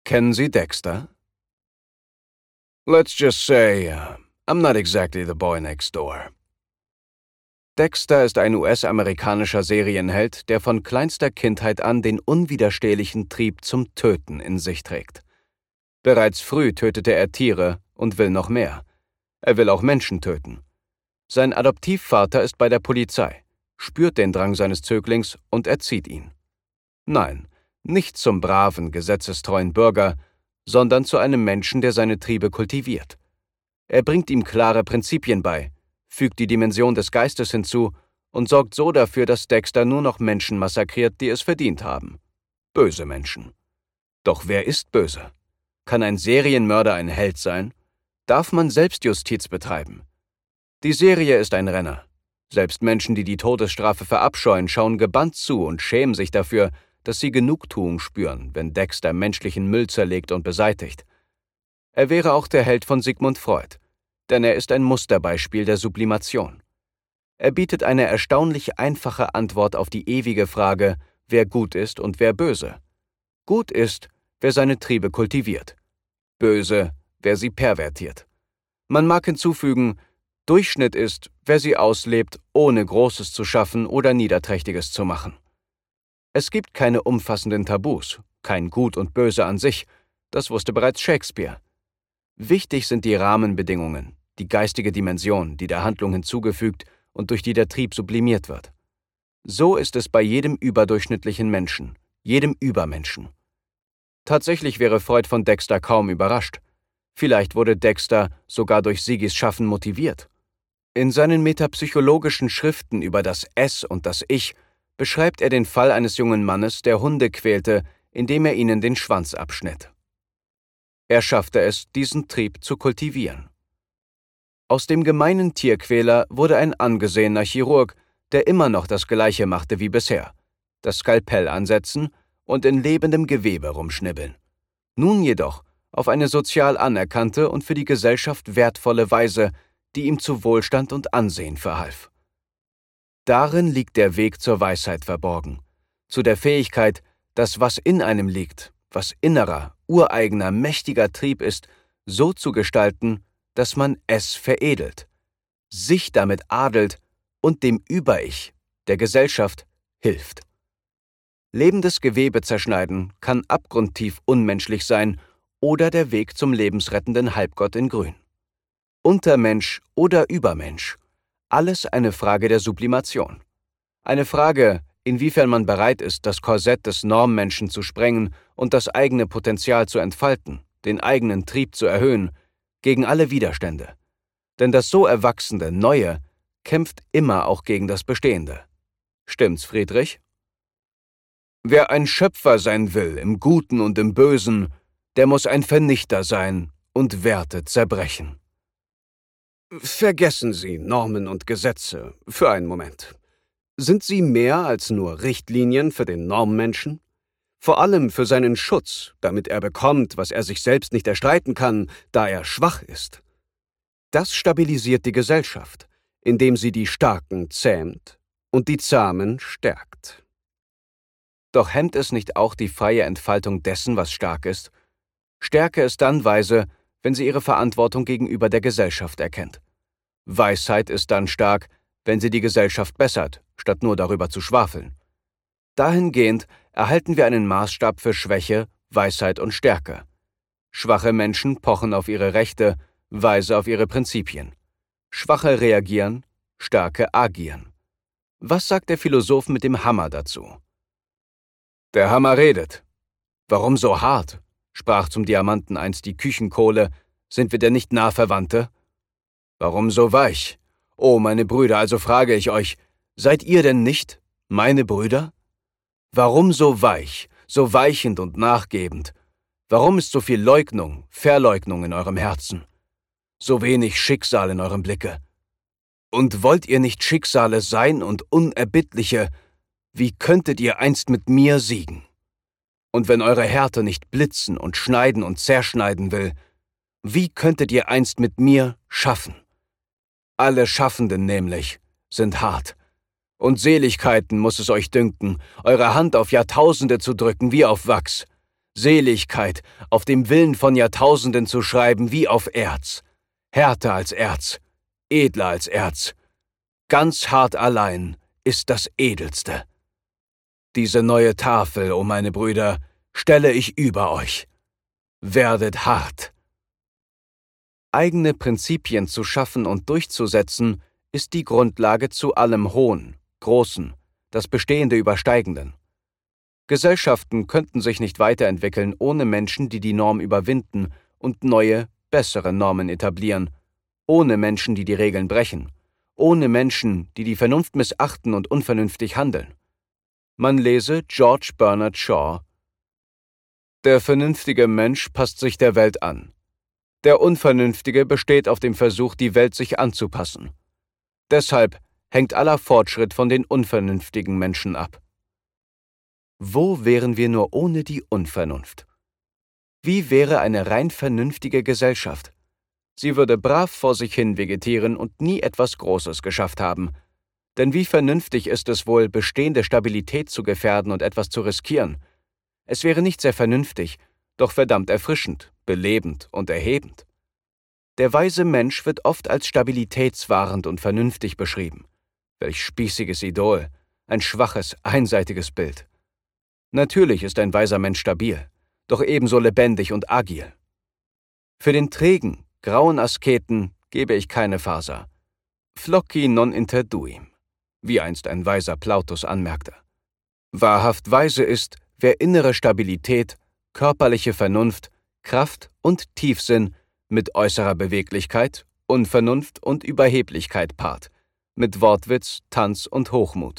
Kennen Sie Dexter? Let's just say, I'm not exactly the boy next door. Dexter ist ein US-amerikanischer Serienheld, der von kleinster Kindheit an den unwiderstehlichen Trieb zum Töten in sich trägt. Bereits früh tötete er Tiere und will noch mehr. Er will auch Menschen töten. Sein Adoptivvater ist bei der Polizei, spürt den Drang seines Zöglings und erzieht ihn. Nein, nicht zum braven, gesetzestreuen Bürger, sondern zu einem Menschen, der seine Triebe kultiviert. Er bringt ihm klare Prinzipien bei, fügt die Dimension des Geistes hinzu und sorgt so dafür, dass Dexter nur noch Menschen massakriert, die es verdient haben. Böse Menschen. Doch wer ist böse? Kann ein Serienmörder ein Held sein? Darf man Selbstjustiz betreiben? Die Serie ist ein Renner. Selbst Menschen, die die Todesstrafe verabscheuen, schauen gebannt zu und schämen sich dafür, dass sie Genugtuung spüren, wenn Dexter menschlichen Müll zerlegt und beseitigt. Er wäre auch der Held von Sigmund Freud, denn er ist ein Musterbeispiel der Sublimation. Er bietet eine erstaunlich einfache Antwort auf die ewige Frage, wer gut ist und wer böse. Gut ist, wer seine Triebe kultiviert. Böse, wer sie pervertiert. Man mag hinzufügen, Durchschnitt ist, wer sie auslebt, ohne Großes zu schaffen oder Niederträchtiges zu machen. Es gibt keine umfassenden Tabus, kein Gut und Böse an sich, das wusste bereits Shakespeare. Wichtig sind die Rahmenbedingungen, die geistige Dimension, die der Handlung hinzugefügt und durch die der Trieb sublimiert wird. So ist es bei jedem überdurchschnittlichen Menschen, jedem Übermenschen. Tatsächlich wäre Freud von Dexter kaum überrascht. Vielleicht wurde Dexter sogar durch Sigis Schaffen motiviert. In seinen metapsychologischen Schriften über das Es und das Ich beschreibt er den Fall eines jungen Mannes, der Hunde quälte, indem er ihnen den Schwanz abschnitt. Er schaffte es, diesen Trieb zu kultivieren. Aus dem gemeinen Tierquäler wurde ein angesehener Chirurg, der immer noch das Gleiche machte wie bisher: das Skalpell ansetzen und in lebendem Gewebe rumschnibbeln. Nun jedoch auf eine sozial anerkannte und für die Gesellschaft wertvolle Weise, die ihm zu Wohlstand und Ansehen verhalf. Darin liegt der Weg zur Weisheit verborgen, zu der Fähigkeit, das, was in einem liegt, was innerer, ureigener, mächtiger Trieb ist, so zu gestalten, dass man es veredelt, sich damit adelt und dem Über-Ich, der Gesellschaft, hilft. Lebendes Gewebe zerschneiden kann abgrundtief unmenschlich sein oder der Weg zum lebensrettenden Halbgott in Grün. Untermensch oder Übermensch, alles eine Frage der Sublimation. Eine Frage, inwiefern man bereit ist, das Korsett des Normmenschen zu sprengen und das eigene Potenzial zu entfalten, den eigenen Trieb zu erhöhen, gegen alle Widerstände. Denn das so erwachsene Neue kämpft immer auch gegen das Bestehende. Stimmt's, Friedrich? Wer ein Schöpfer sein will, im Guten und im Bösen, der muss ein Vernichter sein und Werte zerbrechen. Vergessen Sie Normen und Gesetze für einen Moment. Sind sie mehr als nur Richtlinien für den Normmenschen? Vor allem für seinen Schutz, damit er bekommt, was er sich selbst nicht erstreiten kann, da er schwach ist. Das stabilisiert die Gesellschaft, indem sie die Starken zähmt und die Zahmen stärkt. Doch hemmt es nicht auch die freie Entfaltung dessen, was stark ist? Stärke ist dann weise, wenn sie ihre Verantwortung gegenüber der Gesellschaft erkennt. Weisheit ist dann stark, wenn sie die Gesellschaft bessert, statt nur darüber zu schwafeln. Dahingehend erhalten wir einen Maßstab für Schwäche, Weisheit und Stärke. Schwache Menschen pochen auf ihre Rechte, Weise auf ihre Prinzipien. Schwache reagieren, Starke agieren. Was sagt der Philosoph mit dem Hammer dazu? Der Hammer redet. Warum so hart? Sprach zum Diamanten einst die Küchenkohle. Sind wir denn nicht nah Verwandte? Warum so weich? Oh, meine Brüder, also frage ich euch, seid ihr denn nicht meine Brüder? Warum so weich, so weichend und nachgebend? Warum ist so viel Leugnung, Verleugnung in eurem Herzen? So wenig Schicksal in eurem Blicke? Und wollt ihr nicht Schicksale sein und unerbittliche, wie könntet ihr einst mit mir siegen? Und wenn eure Härte nicht blitzen und schneiden und zerschneiden will, wie könntet ihr einst mit mir schaffen? Alle Schaffenden nämlich sind hart. Und Seligkeiten muss es euch dünken, eure Hand auf Jahrtausende zu drücken wie auf Wachs. Seligkeit, auf dem Willen von Jahrtausenden zu schreiben wie auf Erz. Härter als Erz, edler als Erz. Ganz hart allein ist das Edelste. Diese neue Tafel, o meine Brüder, stelle ich über euch. Werdet hart. Eigene Prinzipien zu schaffen und durchzusetzen, ist die Grundlage zu allem Hohen, Großen, das Bestehende Übersteigenden. Gesellschaften könnten sich nicht weiterentwickeln ohne Menschen, die die Norm überwinden und neue, bessere Normen etablieren, ohne Menschen, die die Regeln brechen, ohne Menschen, die die Vernunft missachten und unvernünftig handeln. Man lese George Bernard Shaw: Der vernünftige Mensch passt sich der Welt an. Der Unvernünftige besteht auf dem Versuch, die Welt sich anzupassen. Deshalb hängt aller Fortschritt von den unvernünftigen Menschen ab. Wo wären wir nur ohne die Unvernunft? Wie wäre eine rein vernünftige Gesellschaft? Sie würde brav vor sich hin vegetieren und nie etwas Großes geschafft haben. Denn wie vernünftig ist es wohl, bestehende Stabilität zu gefährden und etwas zu riskieren? Es wäre nicht sehr vernünftig, doch verdammt erfrischend, belebend und erhebend. Der weise Mensch wird oft als stabilitätswahrend und vernünftig beschrieben. Welch spießiges Idol, ein schwaches, einseitiges Bild. Natürlich ist ein weiser Mensch stabil, doch ebenso lebendig und agil. Für den trägen, grauen Asketen gebe ich keine Faser. Flocci non interduim, wie einst ein weiser Plautus anmerkte. Wahrhaft weise ist, wer innere Stabilität, körperliche Vernunft, Kraft und Tiefsinn mit äußerer Beweglichkeit, Unvernunft und Überheblichkeit paart, mit Wortwitz, Tanz und Hochmut.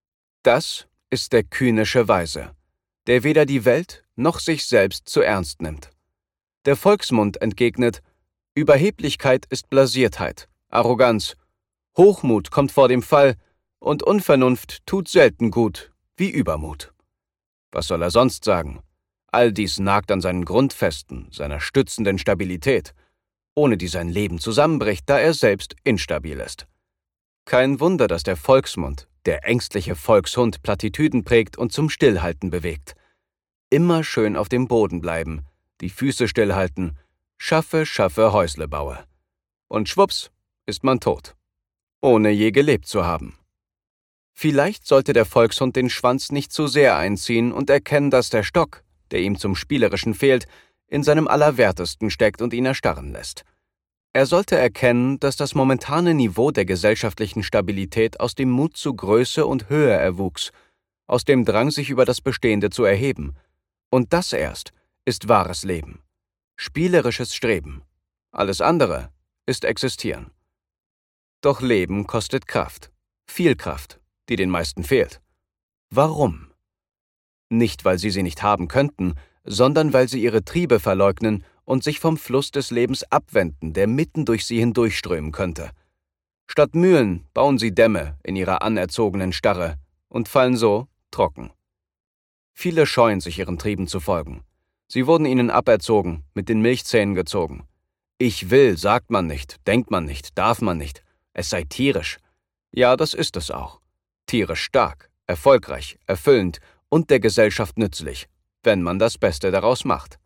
Das ist der kühnische Weise, der weder die Welt noch sich selbst zu ernst nimmt. Der Volksmund entgegnet: Überheblichkeit ist Blasiertheit, Arroganz, Hochmut kommt vor dem Fall und Unvernunft tut selten gut wie Übermut. Was soll er sonst sagen? All dies nagt an seinen Grundfesten, seiner stützenden Stabilität, ohne die sein Leben zusammenbricht, da er selbst instabil ist. Kein Wunder, dass der Volksmund, der ängstliche Volkshund, Plattitüden prägt und zum Stillhalten bewegt. Immer schön auf dem Boden bleiben, die Füße stillhalten, schaffe, Häusle baue. Und schwupps ist man tot, ohne je gelebt zu haben. Vielleicht sollte der Volkshund den Schwanz nicht zu sehr einziehen und erkennen, dass der Stock, der ihm zum Spielerischen fehlt, in seinem Allerwertesten steckt und ihn erstarren lässt. Er sollte erkennen, dass das momentane Niveau der gesellschaftlichen Stabilität aus dem Mut zu Größe und Höhe erwuchs, aus dem Drang, sich über das Bestehende zu erheben. Und das erst ist wahres Leben, spielerisches Streben. Alles andere ist Existieren. Doch Leben kostet Kraft, viel Kraft, die den meisten fehlt. Warum? Nicht, weil sie nicht haben könnten, sondern weil sie ihre Triebe verleugnen und sich vom Fluss des Lebens abwenden, der mitten durch sie hindurchströmen könnte. Statt Mühlen bauen sie Dämme in ihrer anerzogenen Starre und fallen so trocken. Viele scheuen sich ihren Trieben zu folgen. Sie wurden ihnen aberzogen, mit den Milchzähnen gezogen. Ich will, sagt man nicht, denkt man nicht, darf man nicht. Es sei tierisch. Ja, das ist es auch. Tierisch stark, erfolgreich, erfüllend und der Gesellschaft nützlich, wenn man das Beste daraus macht.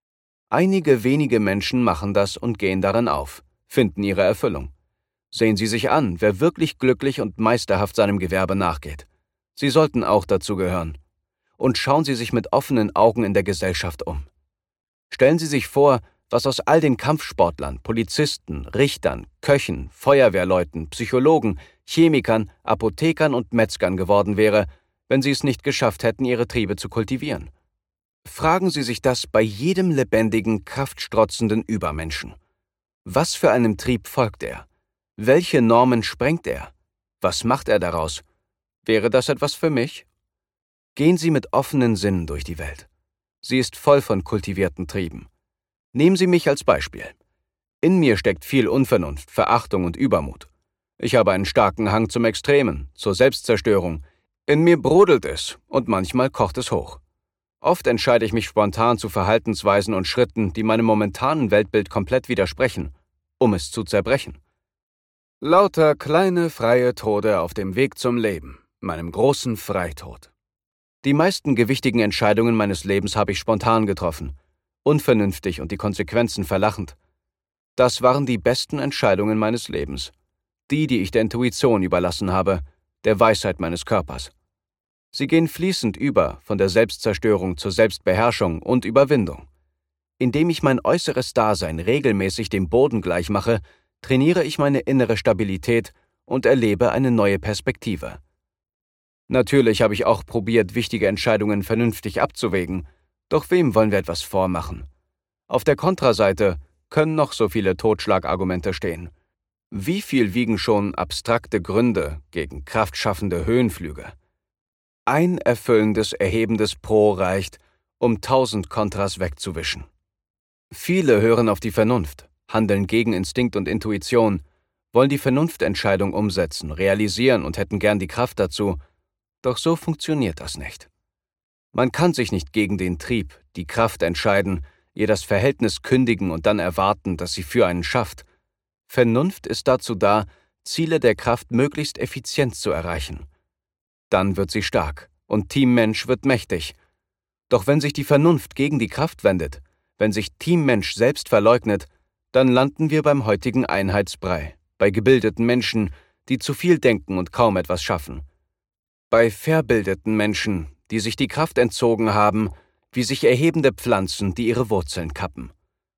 Einige wenige Menschen machen das und gehen darin auf, finden ihre Erfüllung. Sehen Sie sich an, wer wirklich glücklich und meisterhaft seinem Gewerbe nachgeht. Sie sollten auch dazu gehören. Und schauen Sie sich mit offenen Augen in der Gesellschaft um. Stellen Sie sich vor, was aus all den Kampfsportlern, Polizisten, Richtern, Köchen, Feuerwehrleuten, Psychologen, Chemikern, Apothekern und Metzgern geworden wäre, wenn sie es nicht geschafft hätten, ihre Triebe zu kultivieren. Fragen Sie sich das bei jedem lebendigen, kraftstrotzenden Übermenschen. Was für einem Trieb folgt er? Welche Normen sprengt er? Was macht er daraus? Wäre das etwas für mich? Gehen Sie mit offenen Sinnen durch die Welt. Sie ist voll von kultivierten Trieben. Nehmen Sie mich als Beispiel. In mir steckt viel Unvernunft, Verachtung und Übermut. Ich habe einen starken Hang zum Extremen, zur Selbstzerstörung. In mir brodelt es und manchmal kocht es hoch. Oft entscheide ich mich spontan zu Verhaltensweisen und Schritten, die meinem momentanen Weltbild komplett widersprechen, um es zu zerbrechen. Lauter kleine, freie Tode auf dem Weg zum Leben, meinem großen Freitod. Die meisten gewichtigen Entscheidungen meines Lebens habe ich spontan getroffen, unvernünftig und die Konsequenzen verlachend. Das waren die besten Entscheidungen meines Lebens, die ich der Intuition überlassen habe, der Weisheit meines Körpers. Sie gehen fließend über von der Selbstzerstörung zur Selbstbeherrschung und Überwindung. Indem ich mein äußeres Dasein regelmäßig dem Boden gleichmache, trainiere ich meine innere Stabilität und erlebe eine neue Perspektive. Natürlich habe ich auch probiert, wichtige Entscheidungen vernünftig abzuwägen, doch wem wollen wir etwas vormachen? Auf der Kontraseite können noch so viele Totschlagargumente stehen. Wie viel wiegen schon abstrakte Gründe gegen kraftschaffende Höhenflüge? Ein erfüllendes, erhebendes Pro reicht, um 1000 Kontras wegzuwischen. Viele hören auf die Vernunft, handeln gegen Instinkt und Intuition, wollen die Vernunftentscheidung umsetzen, realisieren und hätten gern die Kraft dazu, doch so funktioniert das nicht. Man kann sich nicht gegen den Trieb, die Kraft entscheiden, ihr das Verhältnis kündigen und dann erwarten, dass sie für einen schafft. Vernunft ist dazu da, Ziele der Kraft möglichst effizient zu erreichen. Dann wird sie stark und Team Mensch wird mächtig. Doch wenn sich die Vernunft gegen die Kraft wendet, wenn sich Team Mensch selbst verleugnet, dann landen wir beim heutigen Einheitsbrei, bei gebildeten Menschen, die zu viel denken und kaum etwas schaffen. Bei verbildeten Menschen, die sich die Kraft entzogen haben, wie sich erhebende Pflanzen, die ihre Wurzeln kappen.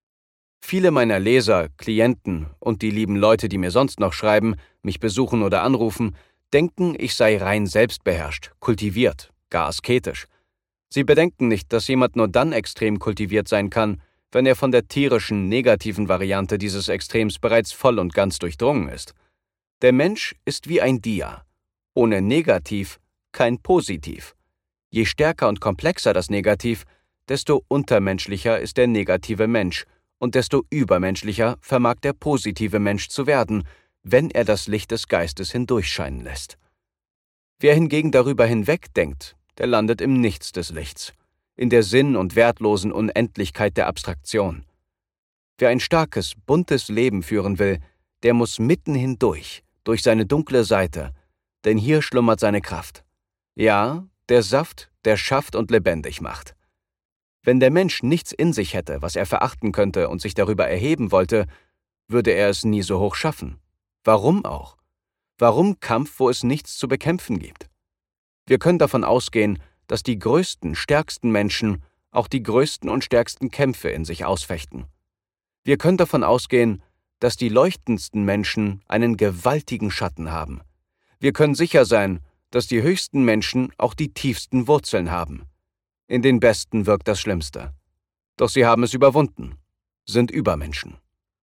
Viele meiner Leser, Klienten und die lieben Leute, die mir sonst noch schreiben, mich besuchen oder anrufen, denken, ich sei rein selbstbeherrscht, kultiviert, gar asketisch. Sie bedenken nicht, dass jemand nur dann extrem kultiviert sein kann, wenn er von der tierischen, negativen Variante dieses Extrems bereits voll und ganz durchdrungen ist. Der Mensch ist wie ein Dia. Ohne Negativ kein Positiv. Je stärker und komplexer das Negativ, desto untermenschlicher ist der negative Mensch und desto übermenschlicher vermag der positive Mensch zu werden, wenn er das Licht des Geistes hindurchscheinen lässt. Wer hingegen darüber hinwegdenkt, der landet im Nichts des Lichts, in der sinn- und wertlosen Unendlichkeit der Abstraktion. Wer ein starkes, buntes Leben führen will, der muss mitten hindurch, durch seine dunkle Seite, denn hier schlummert seine Kraft. Ja, der Saft, der schafft und lebendig macht. Wenn der Mensch nichts in sich hätte, was er verachten könnte und sich darüber erheben wollte, würde er es nie so hoch schaffen. Warum auch? Warum Kampf, wo es nichts zu bekämpfen gibt? Wir können davon ausgehen, dass die größten, stärksten Menschen auch die größten und stärksten Kämpfe in sich ausfechten. Wir können davon ausgehen, dass die leuchtendsten Menschen einen gewaltigen Schatten haben. Wir können sicher sein, dass die höchsten Menschen auch die tiefsten Wurzeln haben. In den Besten wirkt das Schlimmste. Doch sie haben es überwunden, sind Übermenschen.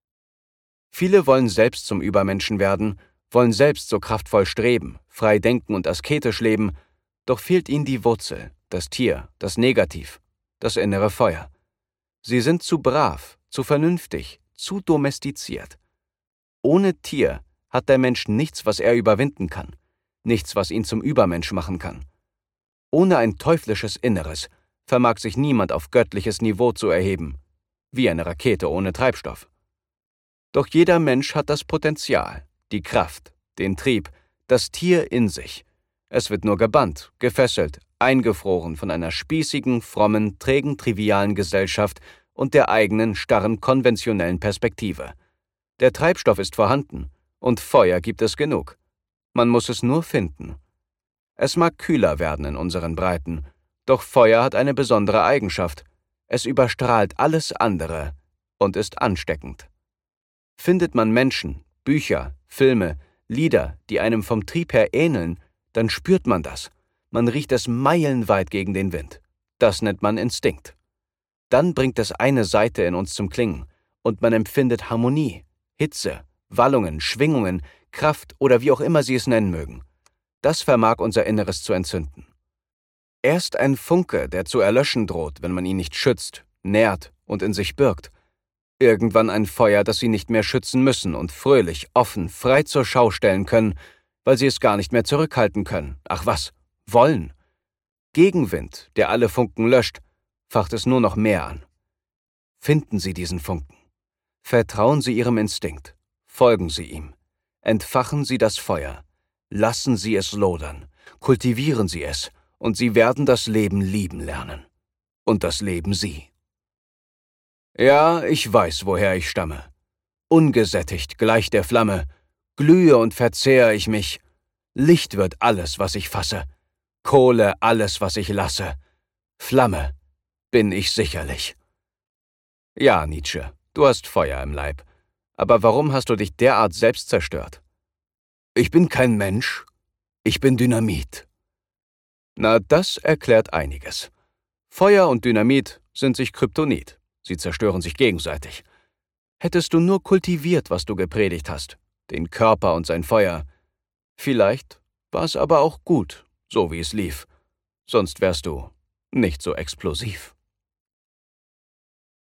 Viele wollen selbst zum Übermenschen werden, wollen selbst so kraftvoll streben, frei denken und asketisch leben, doch fehlt ihnen die Wurzel, das Tier, das Negativ, das innere Feuer. Sie sind zu brav, zu vernünftig, zu domestiziert. Ohne Tier hat der Mensch nichts, was er überwinden kann, nichts, was ihn zum Übermensch machen kann. Ohne ein teuflisches Inneres vermag sich niemand auf göttliches Niveau zu erheben, wie eine Rakete ohne Treibstoff. Doch jeder Mensch hat das Potenzial, die Kraft, den Trieb, das Tier in sich. Es wird nur gebannt, gefesselt, eingefroren von einer spießigen, frommen, trägen, trivialen Gesellschaft und der eigenen, starren, konventionellen Perspektive. Der Treibstoff ist vorhanden und Feuer gibt es genug. Man muss es nur finden. Es mag kühler werden in unseren Breiten, doch Feuer hat eine besondere Eigenschaft. Es überstrahlt alles andere und ist ansteckend. Findet man Menschen, Bücher, Filme, Lieder, die einem vom Trieb her ähneln, dann spürt man das. Man riecht es meilenweit gegen den Wind. Das nennt man Instinkt. Dann bringt es eine Seite in uns zum Klingen und man empfindet Harmonie, Hitze, Wallungen, Schwingungen, Kraft oder wie auch immer Sie es nennen mögen. Das vermag unser Inneres zu entzünden. Erst ein Funke, der zu erlöschen droht, wenn man ihn nicht schützt, nährt und in sich birgt. Irgendwann ein Feuer, das Sie nicht mehr schützen müssen und fröhlich, offen, frei zur Schau stellen können, weil Sie es gar nicht mehr zurückhalten können. Ach was, wollen. Gegenwind, der alle Funken löscht, facht es nur noch mehr an. Finden Sie diesen Funken. Vertrauen Sie Ihrem Instinkt. Folgen Sie ihm. Entfachen Sie das Feuer. Lassen Sie es lodern. Kultivieren Sie es und sie werden das Leben lieben lernen. Und das Leben sie. Ja, ich weiß, woher ich stamme. Ungesättigt gleich der Flamme, glühe und verzehr ich mich. Licht wird alles, was ich fasse, Kohle alles, was ich lasse. Flamme bin ich sicherlich. Ja, Nietzsche, du hast Feuer im Leib. Aber warum hast du dich derart selbst zerstört? Ich bin kein Mensch, ich bin Dynamit. Na, das erklärt einiges. Feuer und Dynamit sind sich Kryptonit. Sie zerstören sich gegenseitig. Hättest du nur kultiviert, was du gepredigt hast, den Körper und sein Feuer. Vielleicht war es aber auch gut, so wie es lief. Sonst wärst du nicht so explosiv.